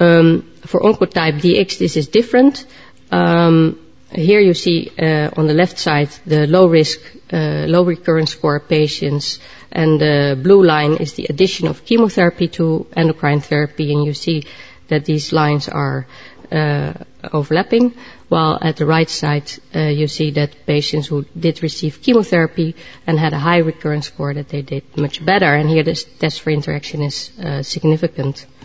For Oncotype DX, this is different. Here you see on the left side the low risk, low recurrence score patients, and the blue line is the addition of chemotherapy to endocrine therapy, and you see that these lines are overlapping, while at the right side you see that patients who did receive chemotherapy and had a high recurrence score, that they did much better, and here this test for interaction is significant.